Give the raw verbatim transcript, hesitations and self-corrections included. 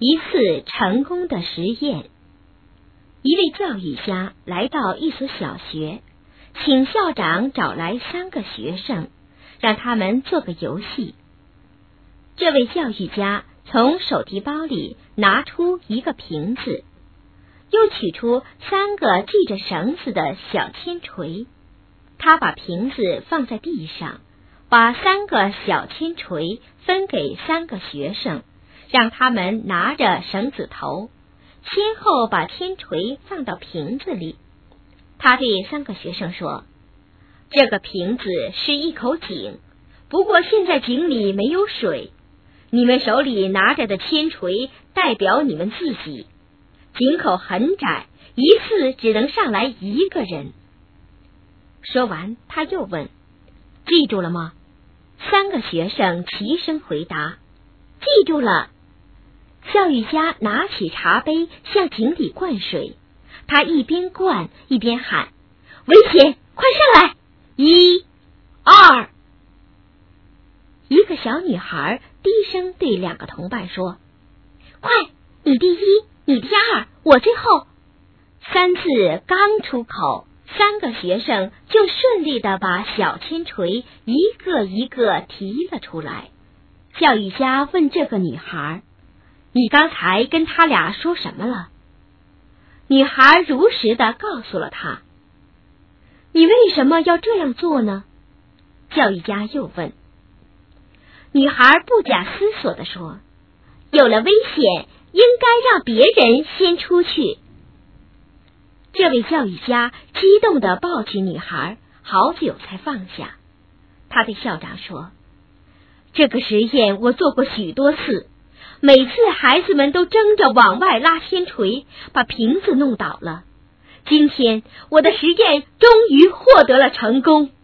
一次成功的实验。一位教育家来到一所小学，请校长找来三个学生，让他们做个游戏。这位教育家从手提包里拿出一个瓶子，又取出三个系着绳子的小铅锤。他把瓶子放在地上，把三个小铅锤分给三个学生，让他们拿着绳子头，先后把铅锤放到瓶子里。他对三个学生说，这个瓶子是一口井，不过现在井里没有水，你们手里拿着的铅锤代表你们自己，井口很窄，一次只能上来一个人。说完，他又问，记住了吗？三个学生齐声回答，记住了。教育家拿起茶杯向井里灌水，他一边灌一边喊，危险，快上来！一、二。一个小女孩低声对两个同伴说，快，你第一，你第二，我最后。三字刚出口，三个学生就顺利地把小铅锤一个一个提了出来。教育家问这个女孩，你刚才跟他俩说什么了？女孩如实地告诉了他。你为什么要这样做呢？教育家又问。女孩不假思索地说，有了危险，应该让别人先出去。这位教育家激动地抱起女孩，好久才放下。他对校长说，这个实验我做过许多次，每次孩子们都争着往外拉铅锤，把瓶子弄倒了。今天我的实验终于获得了成功。